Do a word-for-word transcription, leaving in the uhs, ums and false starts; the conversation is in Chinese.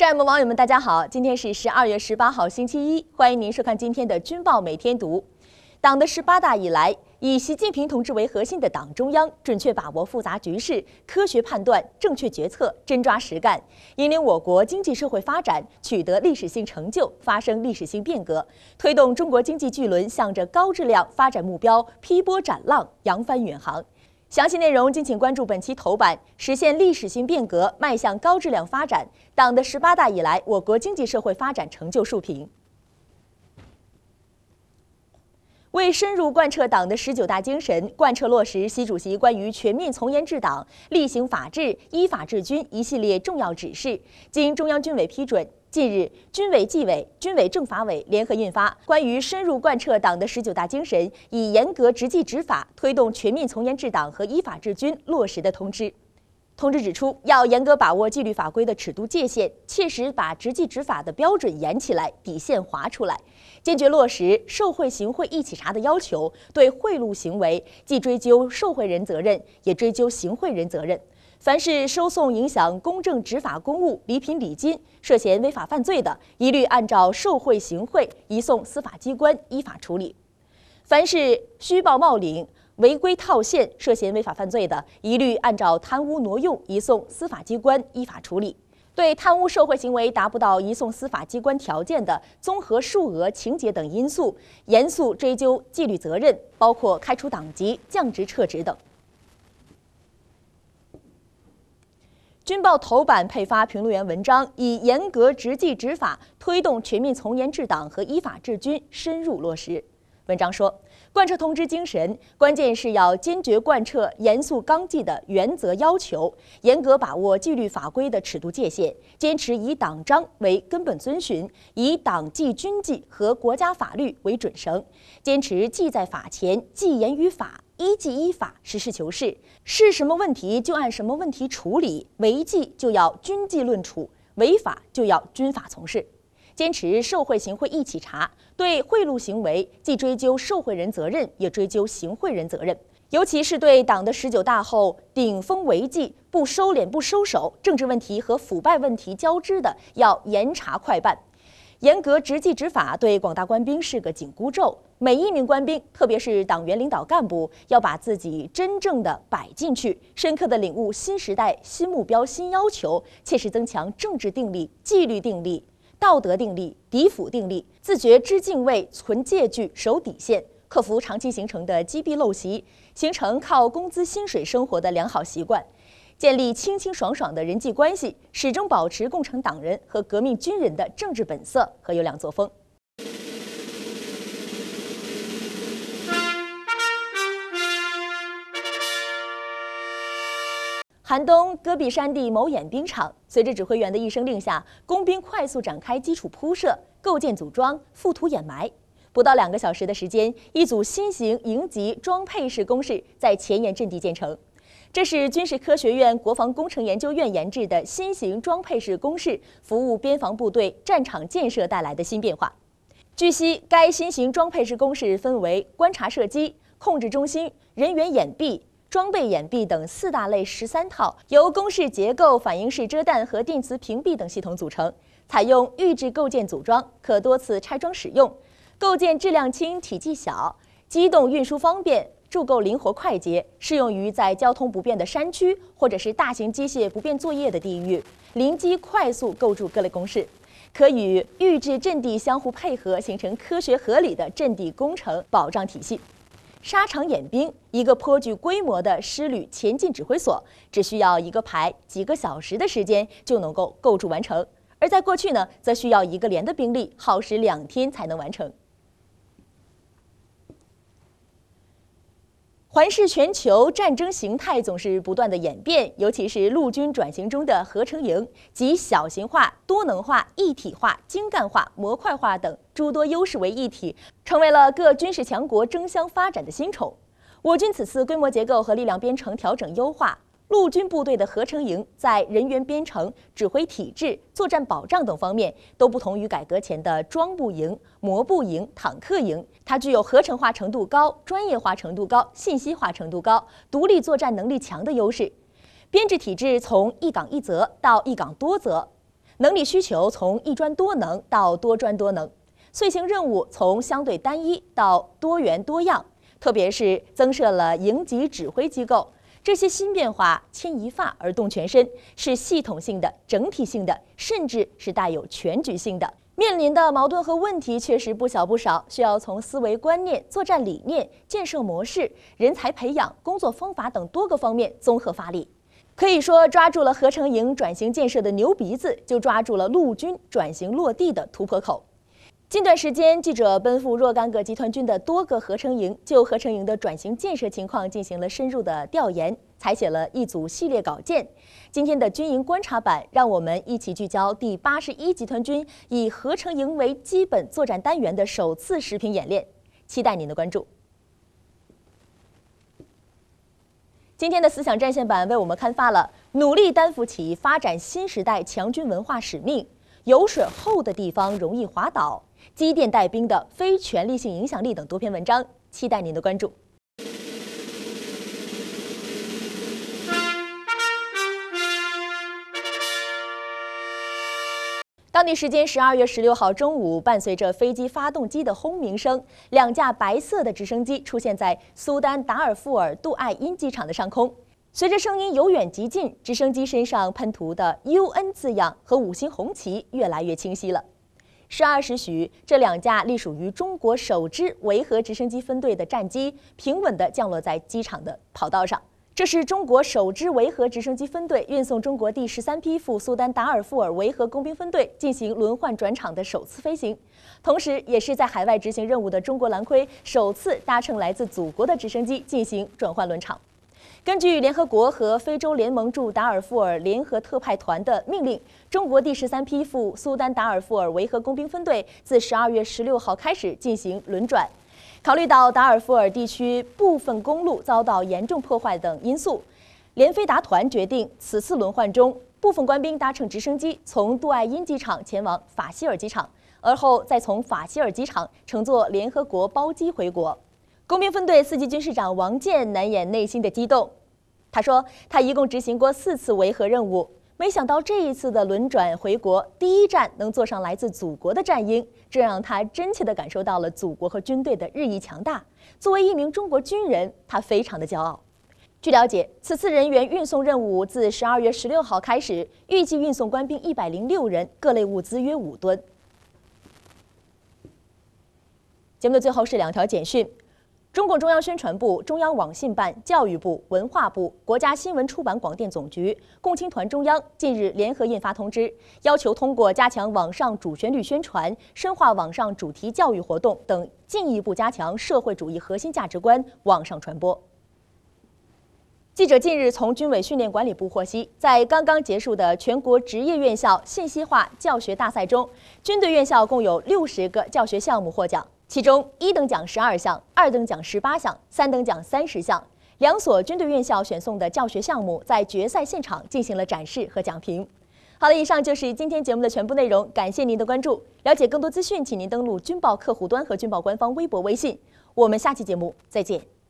战友们、网友们，大家好！今天是十二月十八号，星期一，欢迎您收看今天的《军报每天读》。党的十八大以来，以习近平同志为核心的党中央准确把握复杂局势，科学判断，正确决策，真抓实干，引领我国经济社会发展取得历史性成就，发生历史性变革，推动中国经济巨轮向着高质量发展目标劈波斩浪，扬帆远航。详细内容敬请关注本期头版。实现历史性变革，迈向高质量发展，党的十八大以来，我国经济社会发展成就述评。为深入贯彻党的十九大精神，贯彻落实习主席关于全面从严治党、厉行法治、依法治军一系列重要指示，经中央军委批准，近日，军委纪委、军委政法委联合印发《关于深入贯彻党的十九大精神，以严格执纪执法推动全面从严治党和依法治军落实的通知》。通知指出，要严格把握纪律法规的尺度界限，切实把执纪执法的标准严起来，底线划出来，坚决落实受贿行贿一起查的要求，对贿赂行为既追究受贿人责任，也追究行贿人责任。凡是收送影响公正执法公务、礼品礼金，涉嫌违法犯罪的，一律按照受贿行贿移送司法机关依法处理；凡是虚报冒领、违规套现，涉嫌违法犯罪的，一律按照贪污挪用移送司法机关依法处理。对贪污受贿行为达不到移送司法机关条件的，综合数额、情节等因素，严肃追究纪律责任，包括开除党籍、降职撤职等。军报头版配发评论员文章，以严格执纪执法推动全面从严治党和依法治军深入落实。文章说，贯彻通知精神，关键是要坚决贯彻严肃纲纪的原则要求，严格把握纪律法规的尺度界限，坚持以党章为根本遵循，以党纪军纪和国家法律为准绳，坚持纪在法前，纪严于法，依纪依法，实事求是，是什么问题就按什么问题处理，违纪就要军纪论处，违法就要军法从事。坚持受贿行贿一起查，对贿赂行为既追究受贿人责任，也追究行贿人责任。尤其是对党的十九大后顶风违纪、不收敛不收手、政治问题和腐败问题交织的，要严查快办。严格执纪执法对广大官兵是个紧箍咒，每一名官兵，特别是党员领导干部，要把自己真正的摆进去，深刻的领悟新时代新目标新要求，切实增强政治定力、纪律定力、道德定力、敌辅定力，自觉知敬畏、存戒惧、守底线，克服长期形成的积弊陋习，形成靠工资薪水生活的良好习惯，建立清清爽爽的人际关系，始终保持共产党人和革命军人的政治本色和优良作风。寒冬，戈壁山地某演兵场，随着指挥员的一声令下，工兵快速展开基础铺设、构建组装、覆土掩埋。不到两个小时的时间，一组新型营级装配式工事在前沿阵地建成。这是军事科学院国防工程研究院研制的新型装配式工事，服务边防部队战场建设带来的新变化。据悉，该新型装配式工事分为观察射击、控制中心、人员掩蔽、装备掩蔽等四大类十三套，由公式结构、反应式遮弹和电磁屏蔽等系统组成，采用预制构件组装，可多次拆装使用。构件质量轻、体积小，机动运输方便，铸构灵活快捷，适用于在交通不便的山区或者是大型机械不便作业的地域，临机快速构筑各类工事，可与预制阵地相互配合，形成科学合理的阵地工程保障体系。沙场演兵，一个颇具规模的师旅前进指挥所，只需要一个排几个小时的时间就能够构筑完成，而在过去呢，则需要一个连的兵力耗时两天才能完成。环视全球，战争形态总是不断的演变，尤其是陆军转型中的合成营，集小型化、多能化、一体化、精干化、模块化等诸多优势为一体，成为了各军事强国争相发展的新宠。我军此次规模结构和力量编程调整优化，陆军部队的合成营在人员编程、指挥体制、作战保障等方面都不同于改革前的装步营、模步营、坦克营，它具有合成化程度高、专业化程度高、信息化程度高、独立作战能力强的优势。编制体制从一岗一责到一岗多责， 能力需求从一专多能到多专多能，遂行任务从相对单一到多元多样，特别是增设了营级指挥机构。这些新变化牵一发而动全身，是系统性的、整体性的，甚至是带有全局性的。面临的矛盾和问题确实不小不少，需要从思维观念、作战理念、建设模式、人才培养、工作方法等多个方面综合发力。可以说，抓住了合成营转型建设的牛鼻子，就抓住了陆军转型落地的突破口。近段时间，记者奔赴若干个集团军的多个合成营，就合成营的转型建设情况进行了深入的调研，采写了一组系列稿件。今天的军营观察版，让我们一起聚焦第八十一集团军以合成营为基本作战单元的首次实频演练，期待您的关注。今天的思想战线版为我们刊发了努力担负起发展新时代强军文化使命，有水厚的地方容易滑倒，积淀带兵的非权力性影响力等多篇文章，期待您的关注。当地时间十二月十六号中午，伴随着飞机发动机的轰鸣声，两架白色的直升机出现在苏丹达尔富尔杜艾因机场的上空。随着声音由远及近，直升机身上喷涂的 U N 字样和五星红旗越来越清晰了。十二时许，这两架隶属于中国首支维和直升机分队的战机平稳地降落在机场的跑道上。这是中国首支维和直升机分队运送中国第十三批赴苏丹达尔富尔维和工兵分队进行轮换转场的首次飞行，同时也是在海外执行任务的中国蓝盔首次搭乘来自祖国的直升机进行转换轮场。根据联合国和非洲联盟驻达尔富尔联合特派团的命令，中国第十三批赴苏丹达尔富尔维和工兵分队自十二月十六号开始进行轮转。考虑到达尔富尔地区部分公路遭到严重破坏等因素，联飞达团决定此次轮换中，部分官兵搭乘直升机从杜艾因机场前往法希尔机场，而后再从法希尔机场乘坐联合国包机回国。工兵分队四级军事长王健难掩内心的激动，他说：“他一共执行过四次维和任务。”没想到这一次的轮转回国，第一站能坐上来自祖国的战鹰，这让他真切地感受到了祖国和军队的日益强大。作为一名中国军人，他非常的骄傲。据了解，此次人员运送任务自十二月十六号开始，预计运送官兵一百零六人，各类物资约五吨。节目的最后是两条简讯。中共中央宣传部、中央网信办、教育部、文化部、国家新闻出版广电总局、共青团中央近日联合印发通知，要求通过加强网上主旋律宣传、深化网上主题教育活动等，进一步加强社会主义核心价值观网上传播。记者近日从军委训练管理部获悉，在刚刚结束的全国职业院校信息化教学大赛中，军队院校共有六十个教学项目获奖。其中一等奖十二项，二等奖十八项，三等奖三十项。两所军队院校选送的教学项目在决赛现场进行了展示和讲评。好了，以上就是今天节目的全部内容，感谢您的关注。了解更多资讯，请您登录军报客户端和军报官方微博、微信。我们下期节目再见。